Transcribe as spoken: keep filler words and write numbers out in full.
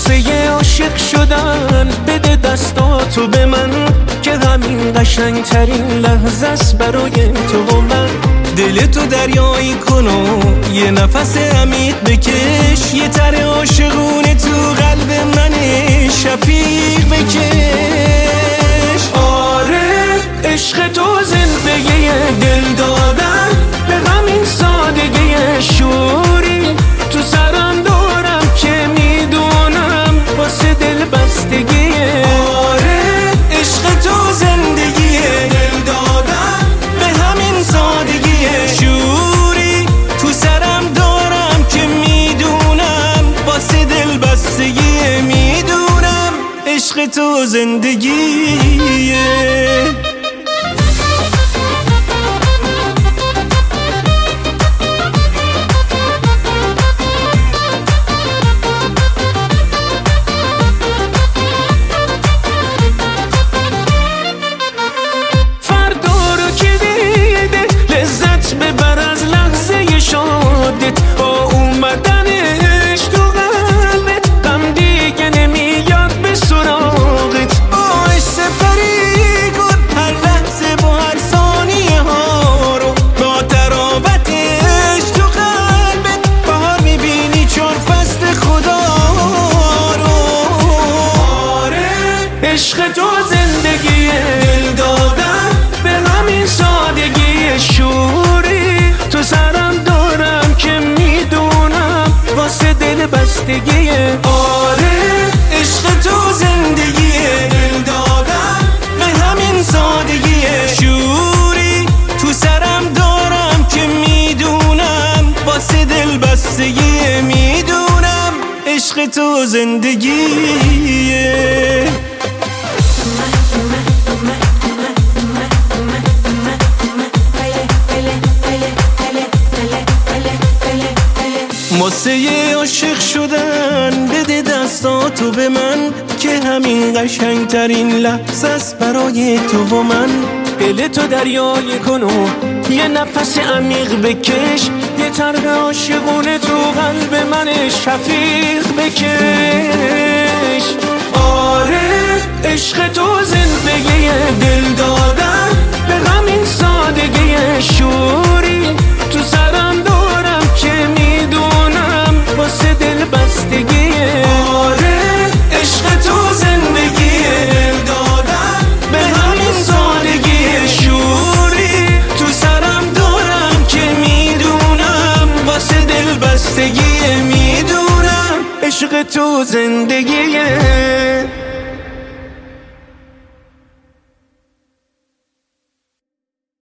واسه یه عاشق شدن بده دستاتو به من که همین قشنگ ترین لحظه است برای تو و من. دل تو دریایی کن و یه نفس عمیق بکش، یه تر عاشقونه تو قلب من شفیق بکش. آره عشق تو زندگی دل دادن، به همین سادگی شوری تو سرم دارم که میدونم واسه دل بستگی. آره عشق تو زندگی دل دادن، به همین سادگی شوری تو سرم دارم که میدونم واسه دل بستگی. میدونم عشق تو زندگیه. اومدنش تو قلبت غم دیگه نمیاد به سراغت. باش سپری کن هر لحظه با هر ثانیه ها رو، با تراوتش تو قلبت بهار میبینی چون فصل خدا رو. آره عشق تو زندگی دل دادن، به همین سادگی شوری تو سرم دارم که میدونم واسه دل بستگی. آره عشق تو زندگی دل دادن، به همین سادگی شوری تو سرم دارم که میدونم واسه دل بستگی. میدونم عشق تو زندگیه. واسه یه عاشق شدن بده دستاتو به من که همین قشنگ ترین لحظه است برای تو و من. دل تو دریایی کن و یه نفس عمیق بکش، یه طرح عاشقونه تو قلب من شفیق بکش. آره عشق تو زندگی دل دادن، به همین سادگی شوری تو سرم دارم که میدونم واسه دل بستگی. آره عشق تو زندگی دل دادن، به همین سادگی شوری تو سرم دارم که میدونم واسه دل بستگی. میدونم عشق تو زندگیه.